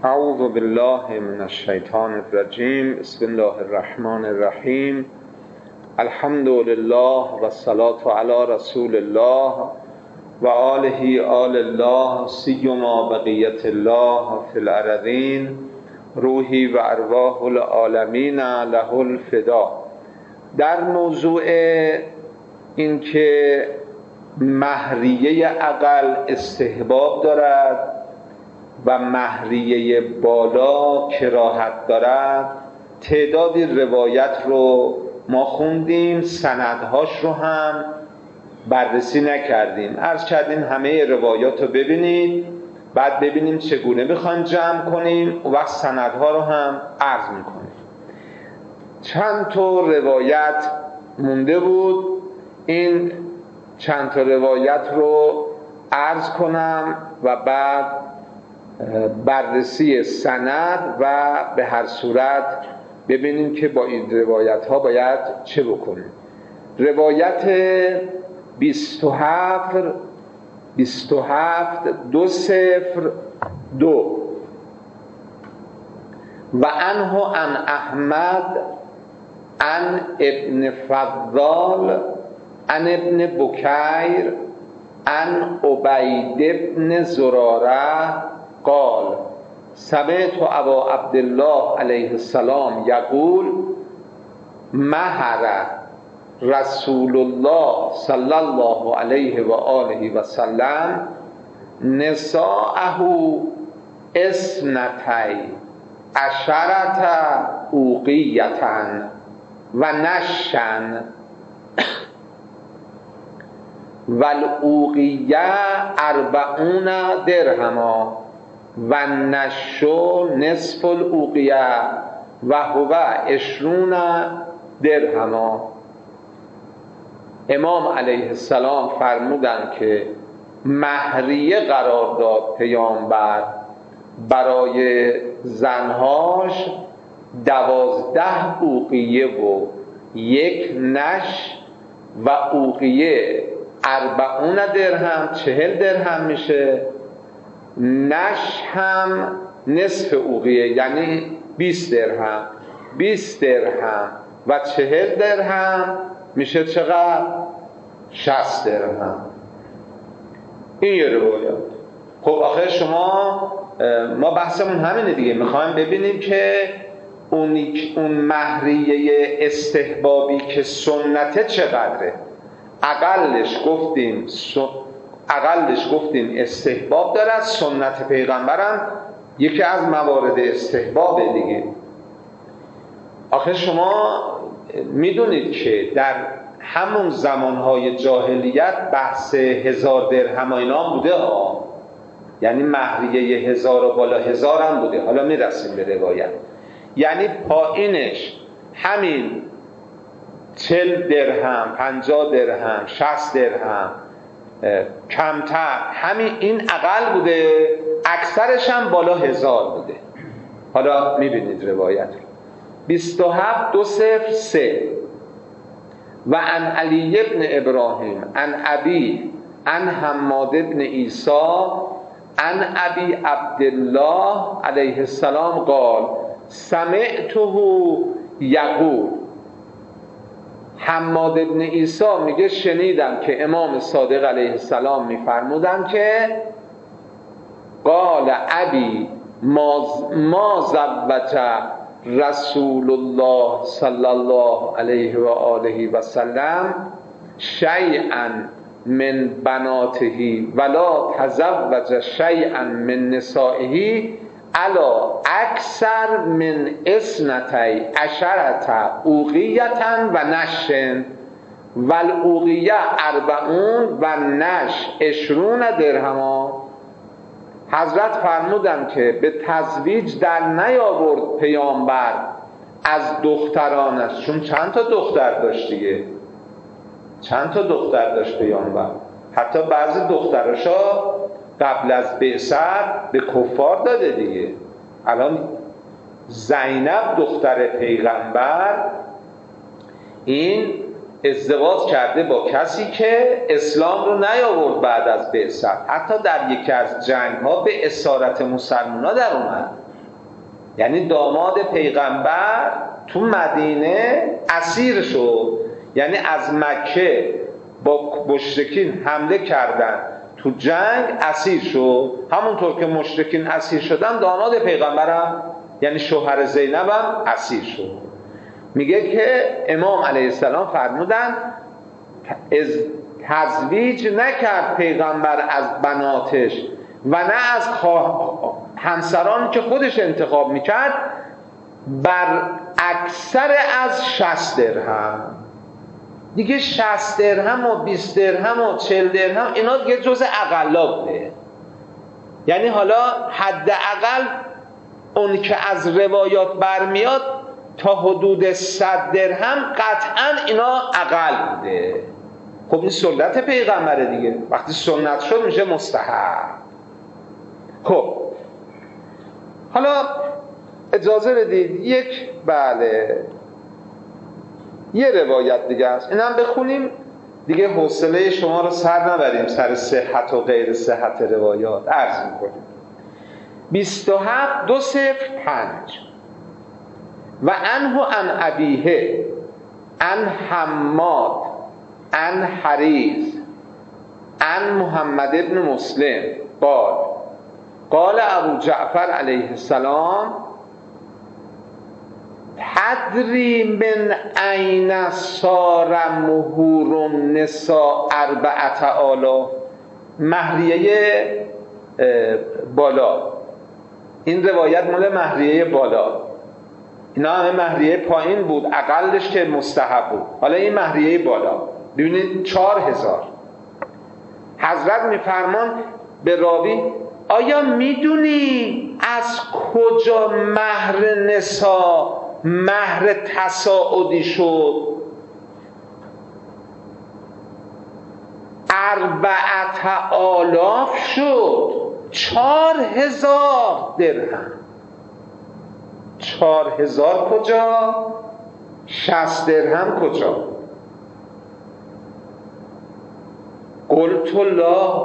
اعوذ بالله من الشیطان الرجیم. بسم الله الرحمن الرحیم. الحمد لله و الصلاة علی رسول الله و آله آل الله سیما بقیت الله فی الارضین روحی و ارواح العالمین له الفدا. در موضوع این که مهریه اقل استحباب دارد و مهریه بالا کراهت دارد تعدادی روایت رو ما خوندیم، سندهاش رو هم بررسی نکردیم. عرض کردیم همه روایات رو ببینید، بعد ببینیم چگونه بخوایم جمع کنیم و وقت سندها رو هم عرض میکنیم. چند تا روایت مونده بود، این چند تا روایت رو عرض کنم و بعد بررسی سند و به هر صورت ببینیم که با این روایت ها باید چه بکنیم. روایت 27202 و عنه عن احمد عن ابن فضال عن ابن بکیر عن عبید بن زراره قال سمعت ابا عبدالله علیه السلام یقول مهر رسول الله صلی الله علیه و آله و سلم نساءه اثنتی عشرة اوقیة و نشن والاوقیه 40 درهما و نشو نصف الاوقیه و هو 20 درهما. امام علیه السلام فرمودند که مهریه قرار داد پیامبر برای زنهاش 12 اوقیه و 1 نش و اوقیه 40 درهم 40 درهم میشه، نش هم نصف اوقیه یعنی 20 درهم 20 درهم و 40 درهم میشه چقدر؟ 60 درهم. این یه روایت. خب آخه ما بحثمون همینه دیگه، میخوایم ببینیم که اون مهریه استحبابی که سنته چقدره. اقلش گفتیم استحباب دارد، سنت پیغمبرم یکی از موارد استحباب دیگه. آخه شما میدونید که در همون زمانهای جاهلیت بحث 1000 درهم اینا هم بوده ها، یعنی مهریه 1000 و بالا 1000 هم بوده. حالا میرسیم به روایت. یعنی پایینش همین 40 درهم 50 درهم 60 درهم کمتر همین این اقل بوده، اکثرش هم بالا 1000 بوده. حالا میبینید روایت 27203 و عن علی ابن ابراهیم عن ابی عن حماد ابن عیسی عن ابی عبدالله علیه السلام قال سمعته یقول. حماد ابن عیسی میگه شنیدم که امام صادق علیه السلام میفرمودن که قال ابی ما زوج رسول الله صلی الله علیه و آله و سلم شیئا من بناته ولا تزوج شیئا من نسائه الا اکثر من 12 اوقیة و نشن والاوقیه 40 و نش 20 درهما. حضرت فرمودن که به تزویج در نیاورد پیامبر از دخترانش، چون چند تا دختر داشت دیگه، چند تا دختر داشت پیامبر. حتی بعضی دختراشا قبل از بعثت به کفار داده دیگه. الان زینب دختر پیغمبر این ازدواج کرده با کسی که اسلام رو نیاورد بعد از بعثت، حتی در یکی از جنگ ها به اسارت مسلمان ها در اومد. یعنی داماد پیغمبر تو مدینه اسیر شد، یعنی از مکه با مشرکین حمله کردن، تو جنگ اسیر شد. همونطور که مشرکین اسیر شدن، داماد پیغمبرم یعنی شوهر زینبم اسیر شد. میگه که امام علیه السلام فرمودن تزویج نکرد پیغمبر از بناتش و نه از همسران که خودش انتخاب میکرد بر اکثر از 60 درهم. دیگه 60 درهم و 20 درهم و 40 درهم اینا دیگه جز اقلا بوده. یعنی حالا حداقل اون که از روایات برمیاد تا حدود 100 درهم قطعا اینا اقل بوده. خب این سنت پیغمبره دیگه، وقتی سنت شد میشه مستحب. خب حالا اجازه بدید یه روایت دیگه است، اینم بخونیم دیگه، حوصله شما رو سر نبریم سر صحت و غیر صحت روایات. عرض میکنیم 27205 و عنه عن ابیه عن حماد عن حریث عن محمد ابن مسلم قال ابو جعفر علیه السلام تدری من این صار مهور النساء 4,000. مهریه بالا، این روایت مال مهریه بالا، اینا همه مهریه پایین بود، اقلش که مستحب بود. حالا این مهریه بالا ببینید 4000. حضرت میفرمان به راوی آیا میدونی از کجا مهر نساء مهر تصاعدی شد؟ 4,000 شد. 4000 درهم. 4000 کجا؟ 60 درهم کجا؟ قلت الله.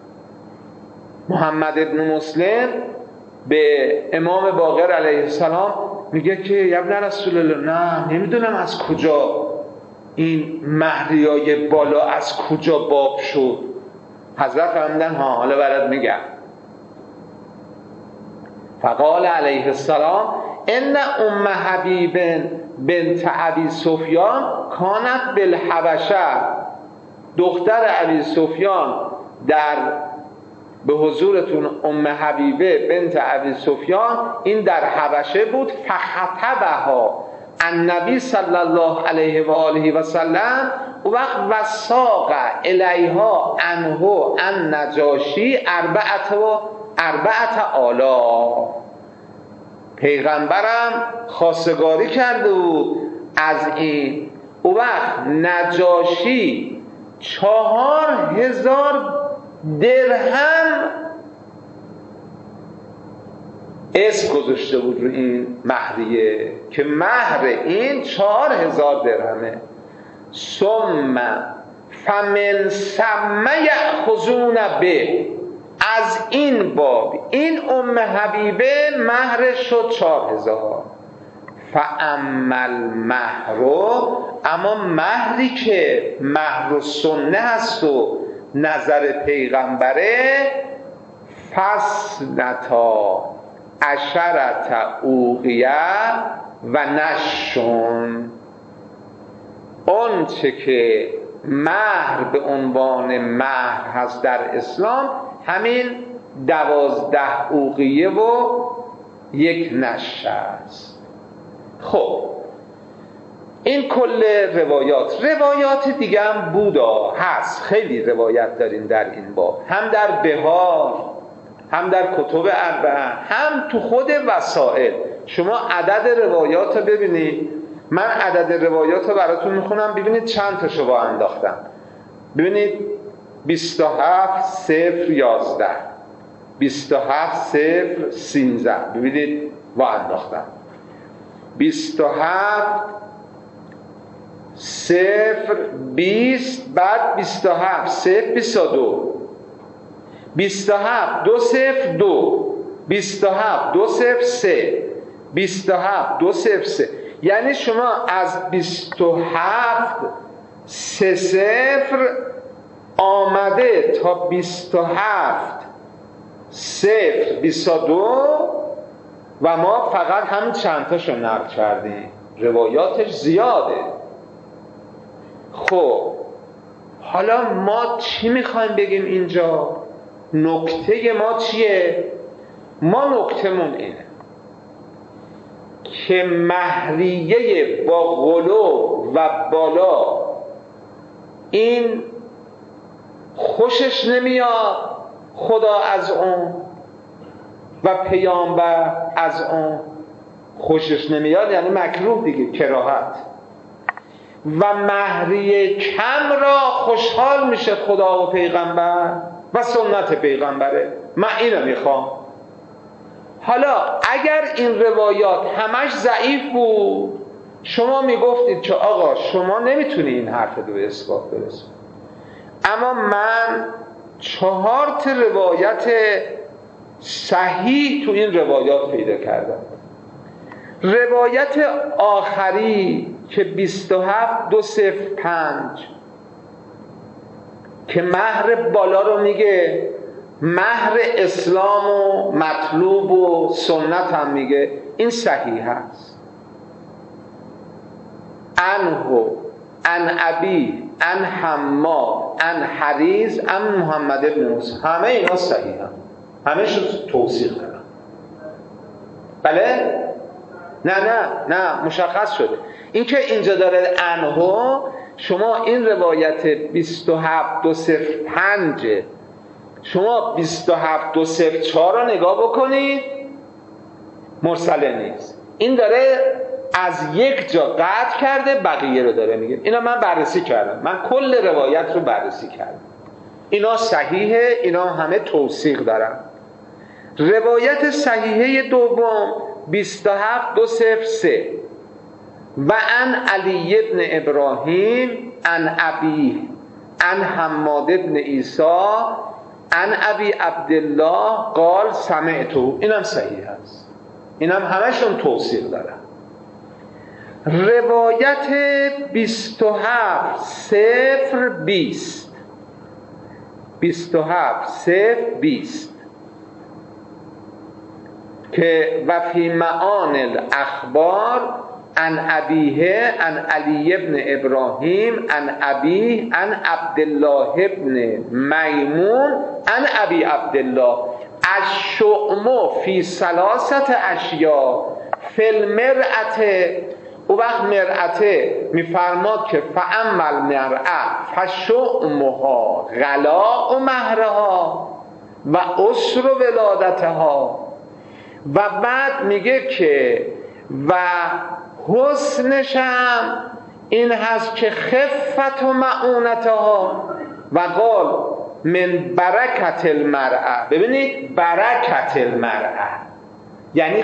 محمد ابن مسلم به امام باقر علیه السلام میگه که ابن رسول الله نه نمیدونم از کجا این مهریای بالا از کجا باب شد. حضرت فرمودن ها حالا برات میگم. فقال علیه السلام ان ام حبیب بنت ابی سفیان کانت بالحبشه. دختر ابی سفیان به حضورتون ام حبیبه بنت ابی سفیان این در حبشه بود. فخطبها النبی صلی الله علیه و آله و سلم و وقت وساق الیها عنه النجاشی 4,000. پیغمبرم خواستگاری کرده بود از این. و وقت نجاشی 4,000 درهم اسم گذاشته بود رو این مهریه که مهر این 4,000 درهمه. فمن ثم یأخذون به. از این باب این ام حبیبه مهرش شد 4,000. فاما المهر، اما مهری که مهر سنه هست و نظر پیغمبره، فسنتا 10 اوقیه و نشون. اون چه که مهر به عنوان مهر هست در اسلام همین 12 اوقیه و 1 نشه است. خب این کل روایات دیگه هم بودا هست، خیلی روایت داریم در این باب، هم در بهار، هم در کتب اربعه، هم تو خود وسائل. شما عدد روایات رو ببینید، من عدد روایات رو براتون میخونم ببینید چند تاشو با انداختم. ببینید 27,011 27,013 ببینید با انداختم. 27,020 بعد 27,022 27,202 27,203 27 203. یعنی شما از 27 3-0 آمده تا 27 0-22 و ما فقط همین چند تاشو نقل کردیم، روایاتش زیاده. خب حالا ما چی میخوایم بگیم اینجا؟ نکته ما چیه؟ ما نکتمون اینه که مهریه با غلو و بالا این خوشش نمیاد خدا از اون و پیامبر از اون خوشش نمیاد، یعنی مکروه دیگه، کراهت. و مهریه کم را خوشحال میشه خدا و پیغمبر و سنت پیغمبره. من اینو میخوام. حالا اگر این روایات همش ضعیف بود، شما میگفتید که آقا شما نمیتونی این حرف رو به اثبات برسونی. اما من 4 روایت صحیح تو این روایات پیدا کردم. روایت آخری که 27 205 که مهر بالا رو میگه، مهر اسلام و مطلوب و سنت هم میگه، این صحیح هست. عنه عن ابی عن حماد عن حریز عن محمد ابن موسی، همه اینا صحیح هم، همه شو توصیح دارن. بله؟ نه مشخص شده. این که اینجا داره عنه، شما این روایت 27 205 شما 27 204 رو نگاه بکنید، مرسله نیست. این داره از یک جا قطع کرده، بقیه رو داره میگه. اینا من بررسی کردم، من کل روایت رو بررسی کردم، اینا صحیحه، اینا همه توثیق دارن. روایت صحیحه دوم 27 203 و عن علی ابن ابراهیم عن ابیه عن حماد ابن عیسی عن ابی عبدالله قال سمعتو، اینم صحیح هست، اینم همشون توصیق دارن. روایت 27 020 که و فی معان الاخبار عن ابیه عن علی ابن ابراهیم عن ابیه عن عبدالله ابن میمون عن ابی عبدالله الشؤم فی 3 اشیاء فی المرأة. او وقت مرأته میفرماد که فاما المرأة فشؤمها غلاء مهرها و عسر ولادتها، و بعد میگه که و حسنش هم این هست که خفت و معونتها و قال من برکت المرأة. ببینید برکت المرأة یعنی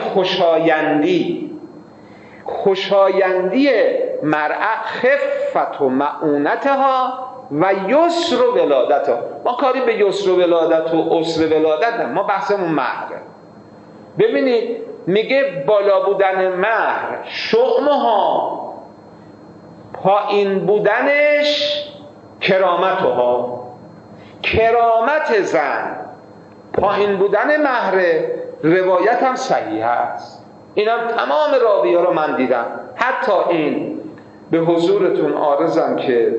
خوشایندی مرأة، خفت و معونتها و یسر و ولادتها. ما کاری به یسر و ولادت و عسر ولادت نه، ما بحثمون مهره. ببینید میگه بالا بودن مهر، شؤمها پایین بودنش، کرامتها کرامت زن، پایین بودن مهر. روایت هم صحیح است، اینم تمام راوی‌ها رو من دیدم. حتی این به حضورتون عارضم که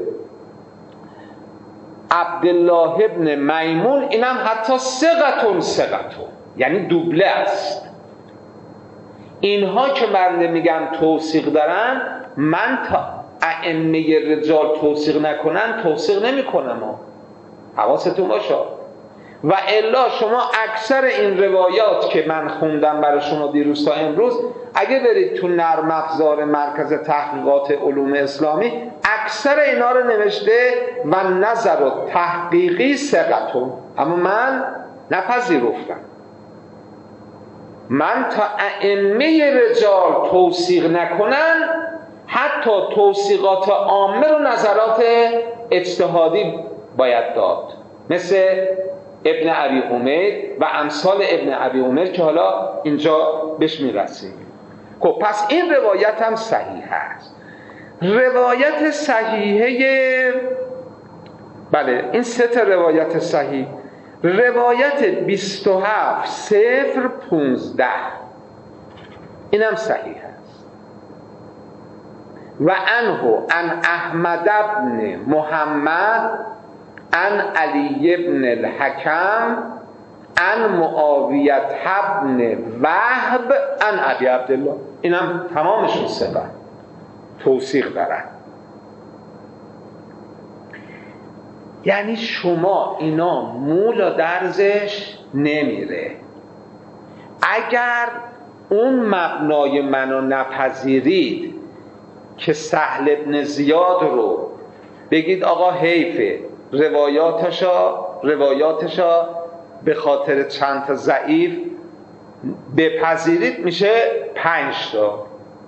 عبدالله ابن میمون، اینم حتی ثقتون یعنی دوبله است. اینها که من میگم توثیق دارن، من تا ائمه رجال توثیق نکنن توثیق نمیکنم، حواستون باشه. و الا شما اکثر این روایات که من خوندم برای شما دیروز تا امروز، اگه برید تو نرم افزار مرکز تحقیقات علوم اسلامی، اکثر اینا رو نوشته و نظر و تحقیقی ثقتون، اما من نپذیرفتم. من تا ائمه رجال توثیق نکنن، حتی توثیقات عامه رو نظرات اجتهادی باید داد، مثل ابن ابی عمر و امثال ابن ابی عمر که حالا اینجا بهش میرسیم. خب پس این روایت هم صحیح است. روایت صحیحه، بله این سه تا روایت صحیح. روایت 27-0-15 این هم صحیح است. و عنه عن احمد بن محمد عن علی بن الحکم عن معاویت بن وهب عن ابی عبدالله. این هم تمامشون ثقه، توثیق دارن. یعنی شما اینا مولا درزش نمیره. اگر اون مبنای منو نپذیرید که سهل ابن زیاد رو بگید آقا حیفه، روایاتشا به خاطر چند تا ضعیف بپذیرید، میشه 5 تا.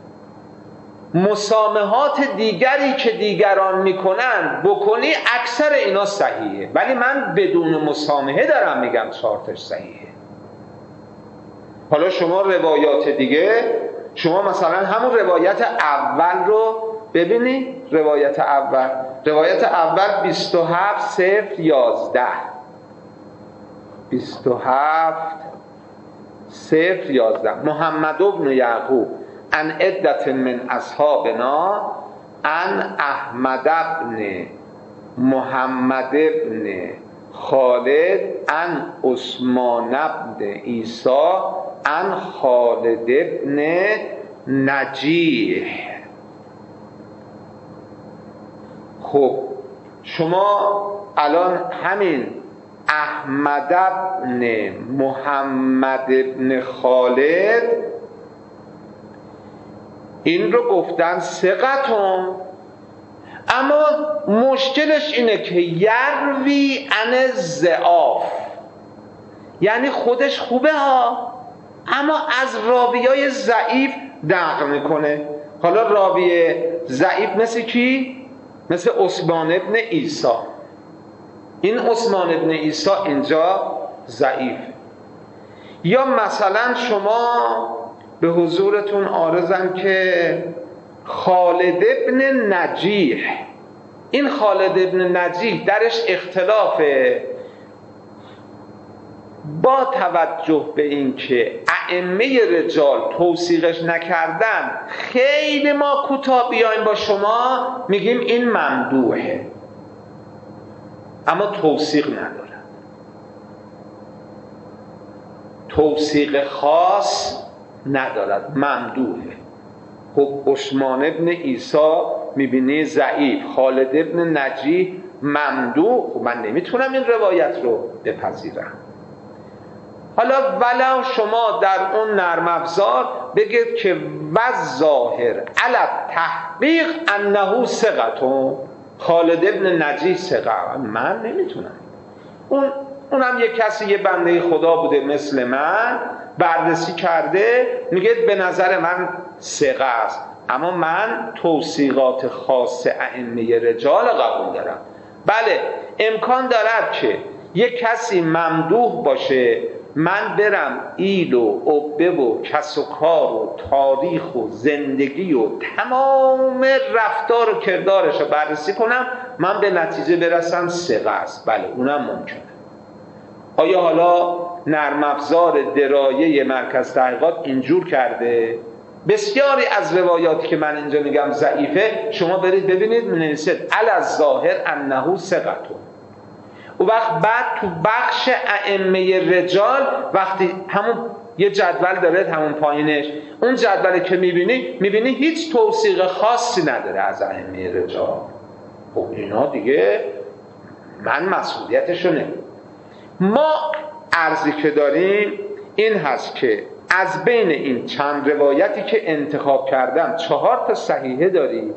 مسامحات دیگری که دیگران میکنن بکنی، اکثر اینا صحیحه، ولی من بدون مسامحه دارم میگم 4 تاش صحیحه. حالا شما روایات دیگه، شما مثلا همون روایت اول رو ببینید. روایت اول 27-0-11 27-0-11 محمد بن یعقوب عن عدة من اصحابنا عن احمد بن محمد بن خالد عن عثمان بن عیسی عن خالد بن نجیح. خب شما الان همین احمد بن محمد بن خالد این رو گفتن ثقتون، اما مشکلش اینه که یروی عن الضعاف، یعنی خودش خوبه ها، اما از راویای ضعیف نقل میکنه. حالا راوی ضعیف مثل کی؟ مثل عثمان ابن عیسی. این عثمان ابن عیسی اینجا ضعیف. یا مثلا شما به حضورتون عارضم که خالد ابن نجیح، این خالد ابن نجیح درش اختلافه، با توجه به این که ائمه رجال توثیقش نکردن، خیلی ما کوتاه بیایم با شما میگیم این ممدوحه، اما توثیق ندارد، توثیق خاص ندارد، ممدوحه. خب عثمان ابن عیسی میبینی ضعیف، خالد ابن نجیح ممدوح، خب من نمیتونم این روایت رو بپذیرم. حالا ولو شما در اون نرم افزار بگید که والظاهر علی تحقیق انه ثقة، خالد ابن نجیح ثقه، من نمیتونم. اونم یک کسی، یه بنده خدا بوده مثل من، بررسی کرده میگه به نظر من ثقه است، اما من توثیقات خاص ائمه رجال قبول دارم. بله امکان دارد که یک کسی ممدوح باشه، من برم ایل و عقبه و کس و کار و تاریخ و زندگی و تمام رفتار و کردارش رو بررسی کنم، من به نتیجه برسم ثقه است. بله اونم ممکنه. آیا حالا نرم افزار درایه مرکز تحقیقات اینجور کرده؟ بسیاری از روایاتی که من اینجا میگم ضعیفه، شما برید ببینید می‌نویسید علی الظاهر انه ثقة. و وقت بعد تو بخش ائمه رجال وقتی همون یه جدول داره، همون پایینش اون جدولی که میبینی هیچ توثیق خاصی نداره از ائمه رجال. خب اینا دیگه من مسئولیتشو نمیدونم. ما عرضی که داریم این هست که از بین این چند روایتی که انتخاب کردم 4 تا صحیحه داریم،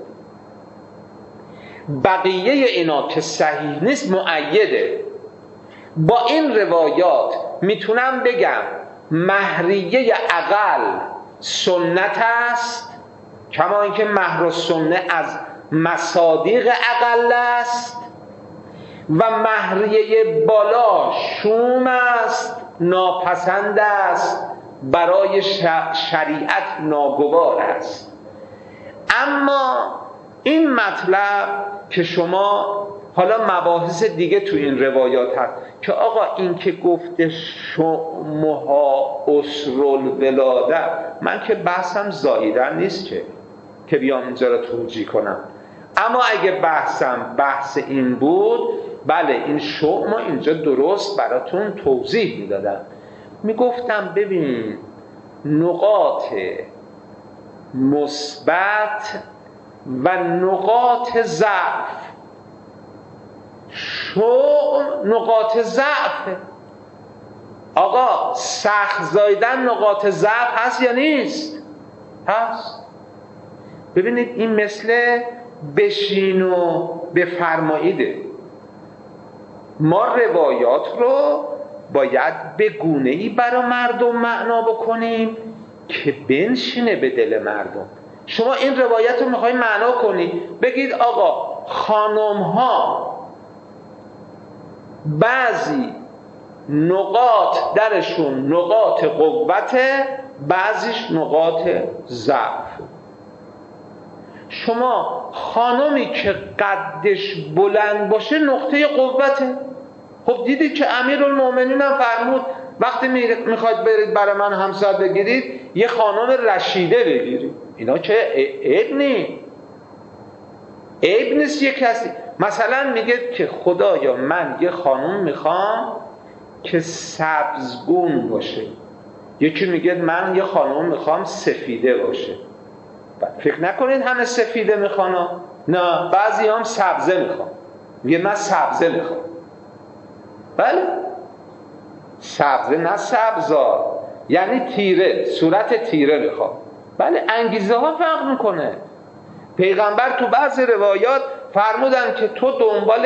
بقیه اینا که صحیح نیست مؤیده. با این روایات میتونم بگم مهریه اقل سنت است، کما اینکه مهر السنه از مصادیق اقل است، و مهریه بالا شوم است، ناپسند است، برای شریعت ناگوار است. اما این مطلب که شما حالا مباحث دیگه تو این روایات هست که آقا این که گفته شمها اسرالولاده، من که بحثم زاییدن نیست که بیام اینجا رو توجیه کنم. اما اگه بحثم بحث این بود، بله این شما اینجا درست براتون توضیح میدادم. میگفتم ببین نقاط مثبت و نقاط ضعف، نقاط ضعف، آقا سخت زایدن نقاط ضعف هست یا نیست؟ هست. ببینید این مثل بشین و بفرماییده. ما روایات رو باید به گونه‌ای برای مردم معنا بکنیم که بنشینه به دل مردم. شما این روایت رو میخوایی معنا کنی، بگید آقا خانم ها بعضی نقاط درشون نقاط قوته، بعضیش نقاط ضعف. شما خانمی که قدش بلند باشه نقطه قوته. خب دیدید که امیرالمومنین هم فرمود وقتی میخواید برید برای من همسر بگیرید یه خانم رشیده بگیرید. اینا که عیب نیست. یه کسی مثلا میگه که خدایا من یه خانم میخوام که سبزگون باشه، یکی میگه من یه خانم میخوام سفیده باشه. فکر نکنید همه سفیده میخوان، نه، بعضی هم سبزه میخوان. میگه من سبزه میخوام. بله سبزه نه سبزار، یعنی تیره، صورت تیره میخوام. بله انگیزه ها فرق میکنه. پیغمبر تو بعض روایات فرمودن که تو دنبال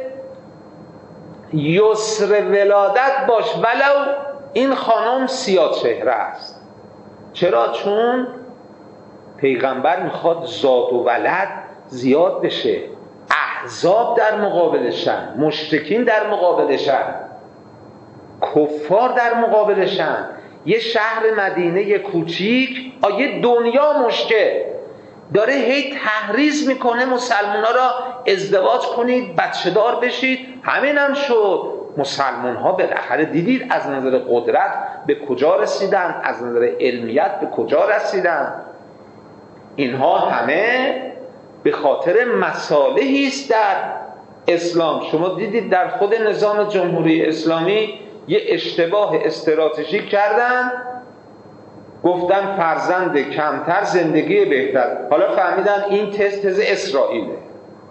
یسر ولادت باش ولو این خانم سیاه چهره است. چرا؟ چون پیغمبر میخواد زاد و ولد زیاد بشه. احزاب در مقابلشن، مشرکین در مقابلشن، کفار در مقابلشن. یه شهر مدینه کوچیک، یه دنیا مشکل داره هی تحریض میکنه مسلمونا را ازدواج کنید، بچه دار بشید. همین هم شد. مسلمان ها بالاخره دیدید از نظر قدرت به کجا رسیدن، از نظر علمیت به کجا رسیدن. اینها همه به خاطر مصالحی است در اسلام. شما دیدید در خود نظام جمهوری اسلامی یه اشتباه استراتژیک کردن، گفتن فرزند کمتر زندگی بهتر. حالا فهمیدن این تز اسرائیله،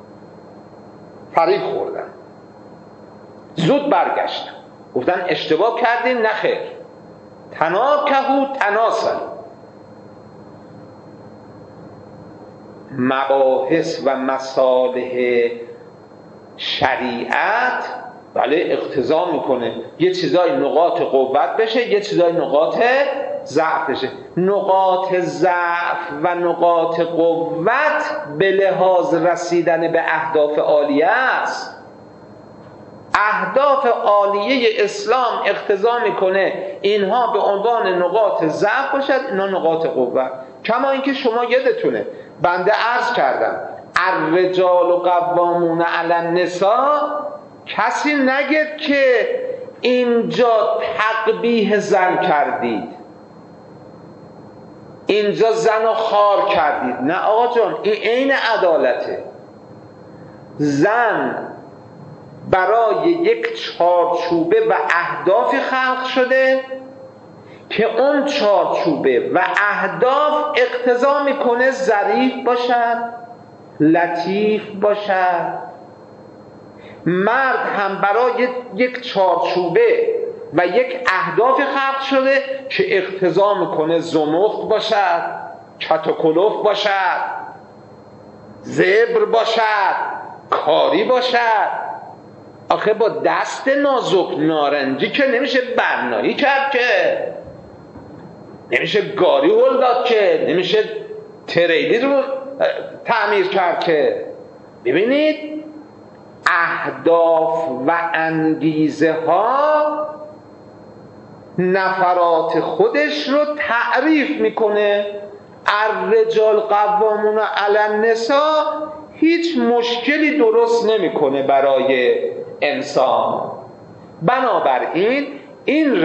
فریب خوردن، زود برگشتن گفتن اشتباه کردیم. نخیر، تناکهو تناسل. مباحث و مصالح شریعت بله اقتضا میکنه یه چیزای نقاط قوت بشه، یه چیزای نقاط ضعف بشه. نقاط ضعف و نقاط قوت به لحاظ رسیدن به اهداف عالیه است. اهداف عالیه اسلام اقتضا میکنه اینها به عنوان نقاط ضعف باشد، اینا نقاط قوت. کما اینکه شما یادتونه بنده عرض کردم الرجال قوامون علی النساء، کسی نگید که اینجا تقبیح زن کردید، اینجا زن و خار کردید. نه آقا جان، این عین عدالته. زن برای یک چارچوبه و اهدافی خلق شده که اون چارچوبه و اهداف اقتضا میکنه ظریف باشد، لطیف باشد. مرد هم برای یک چارچوبه و یک اهدافی خلق شده که اقتضا میکنه زمخت باشد، چت و کلوف باشد، زبر باشد، کاری باشد. آخه با دست نازک نارنجی که نمیشه بنایی کرد، که نمیشه گاری هل داد، که نمیشه تریلی رو تعمیر کرد. که ببینید اهداف و انگیزه ها نفرات خودش رو تعریف میکنه. الرجال قوامون علی النساء هیچ مشکلی درست نمیکنه برای انسان. بنابراین این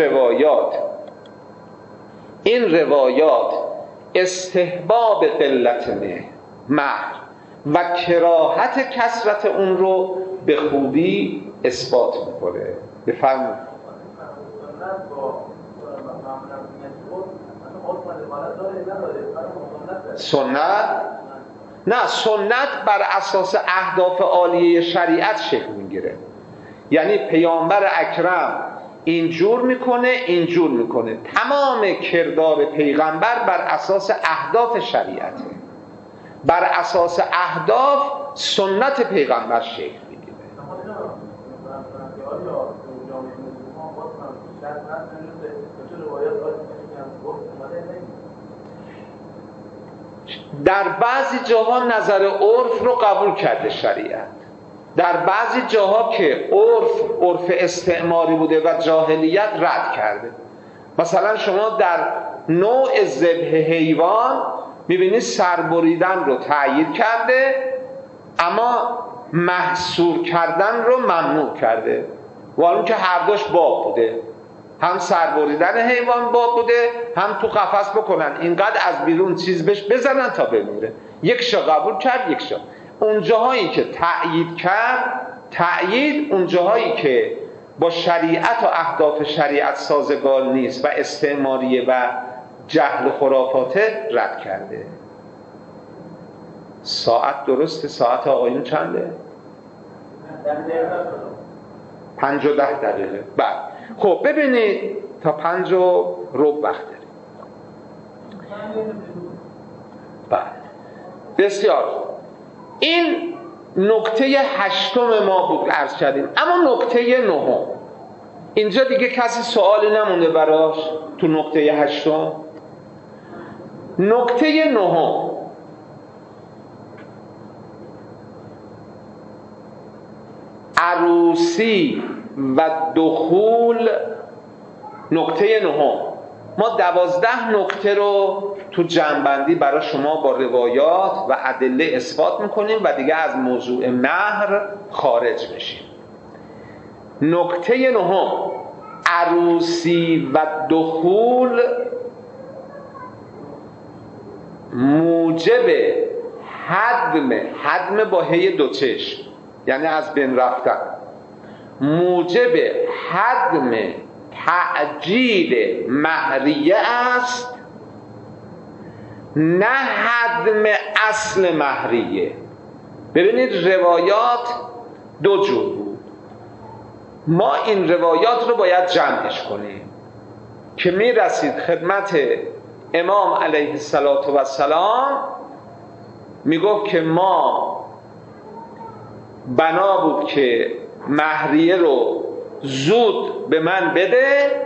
روایات استحباب قلت مهر و کراهت کثرت اون رو به خوبی اثبات میکنه. بفرمایید. سنت نه، سنت بر اساس اهداف عالیه شریعت شکل میگیره. یعنی پیامبر اکرم اینجور میکنه. تمام کردار پیغمبر بر اساس اهداف شریعته. بر اساس اهداف سنت پیغمبر شکل میگیره. در بعضی جاها نظر عرف رو قبول کرده شریعت، در بعضی جاها که عرف استعماری بوده و جاهلیت رد کرده. مثلا شما در نوع ذبح حیوان میبینید سربریدن رو تأیید کرده اما محصور کردن رو ممنوع کرده، ولی که هر دوش باب بوده. هم سربریدن حیوان باب بوده، هم تو قفس بکنن اینقدر از بیرون چیز بهش بزنن تا بمیره. یک شا قبول کرد، یک شا. اون جاهایی که تأیید اون جاهایی که با شریعت و اهداف شریعت سازگار نیست و استعماریه و جهل و خرافاته رد کرده. ساعت درسته؟ ساعت آقایون چنده؟ 5 و 10 دقیقه. بعد خب ببینید تا 5 و ربع وقت داریم. بعد بسیار این نکته 8 ما بود عرض کردیم. اما نکته 9 اینجا دیگه کسی سوالی نمونده براش تو نکته 8. نکته 9 عروسی و دخول. نکته 9 ما 12 نکته رو تو جمع‌بندی برای شما با روایات و ادله اثبات میکنیم و دیگه از موضوع مهر خارج میشیم. نکته 9 عروسی و دخول موجب هدم با هی دو چشم، یعنی از بین رفتن، موجب هدم تعجیل مهریه است، نه هدم اصل مهریه. ببینید روایات دو جور بود. ما این روایات رو باید جمعش کنیم که می رسید خدمت امام علیه السلام، می گفت که ما بنا بود که مهریه رو زود به من بده،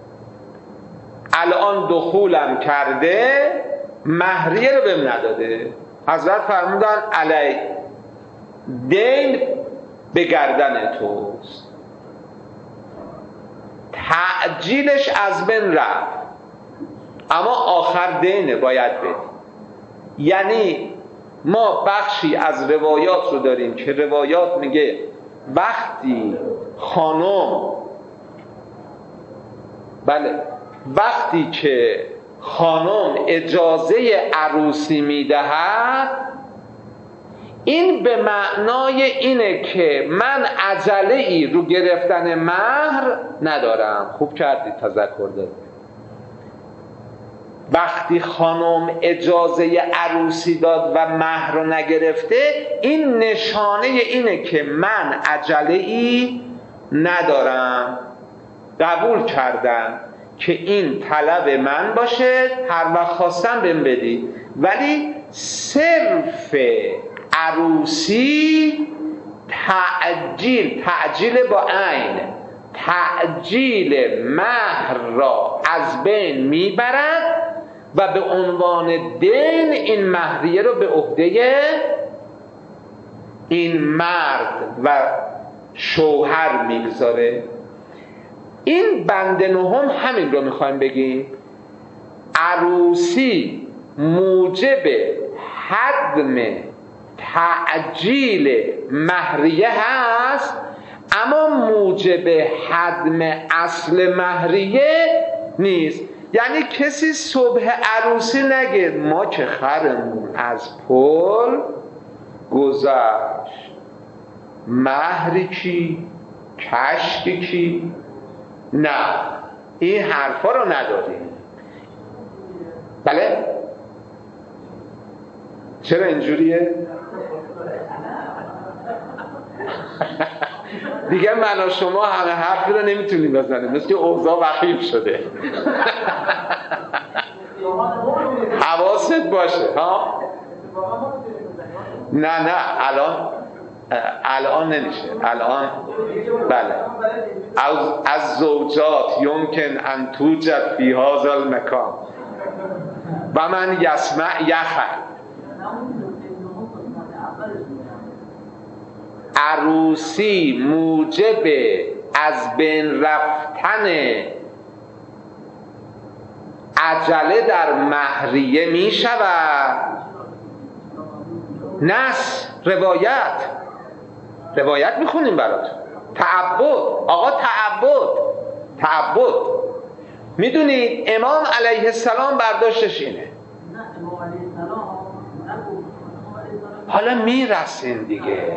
الان دخولم کرده مهریه رو بهم نداده. حضرت فرمودن علی دین به گردن توست، تعجیلش از بین رفت اما آخر دینه باید بدی. یعنی ما بخشی از روایات رو داریم که روایات میگه وقتی که خانم اجازه عروسی میدهد، این به معنای اینه که من عجله ای رو گرفتن مهر ندارم. خوب کردید تذکر دادید. وقتی خانم اجازه عروسی داد و مهر رو نگرفته، این نشانه اینه که من عجله ای ندارم، قبول کردم که این طلب من باشه، هر وقت خواستم بهم بدی. ولی صرف عروسی تعجیل با عین تعجیل مهر را از بین میبرد و به عنوان دین این مهریه رو به عهده این مرد و شوهر میگذاره. این بند نهم همین رو میخوایم بگیم. عروسی موجب حتم تعجیل مهریه هست، اما موجب حتم اصل مهریه نیست. یعنی کسی صبح عروسی نگه ما که خرمون از پل گذشت، مهری کی؟ کشکی کی؟ نه، این حرفا رو نداریم. بله؟ چرا اینجوریه؟ دیگه من و شما همه حرفی رو نمیتونیم بزنیم، مثل که اوضاع وخیم شده. حواست باشه ها. نه الان نمیشه. الان بله، از زوجات یمکن ان توجد فی هذا المکان و من یسمع یخر. عروسی موجب از بین رفتن عجله در مهریه می شود. نص روایت میخونیم براتون. تعبد، آقا تعبد. میدونید امام علیه السلام برداشتش اینه. حالا میرسین دیگه.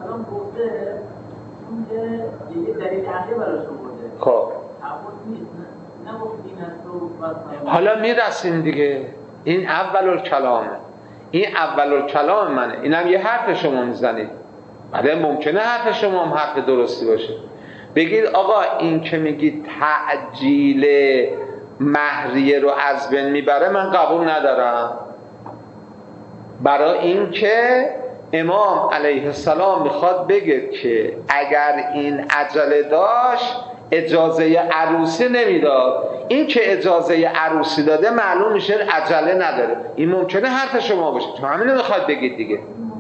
خب حالا میرسین دیگه. این اول کلام منه. اینم یه حرف شما میزنید. بله ممکنه حرف شما هم حرف درستی باشه. بگید آقا این که میگید تعجیل مهریه رو از بین میبره من قبول ندارم، برای این که امام علیه السلام میخواد بگه که اگر این عجله داشت اجازه عروسی نمیداد. این که اجازه عروسی داده معلوم میشه عجله نداره. این ممکنه حرف شما باشه، تو همینو میخواد بگید دیگه.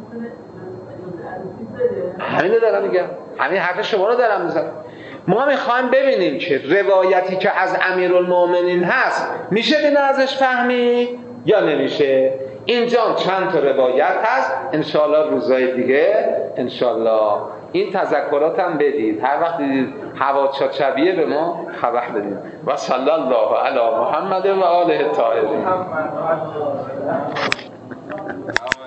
همینو دارم میگم، همین حرف شما رو دارم میزنم. ما میخوایم ببینیم که روایتی که از امیرالمومنین هست میشه دین ازش فهمید یا نمیشه. اینجا چند تا روایت هست، انشاءالله روزای دیگه انشاءالله این تذکرات هم بدید. هر وقت دیدید هوا شبیه به ما خبر بدید. و صلی الله علی محمد و آله الطاهرین.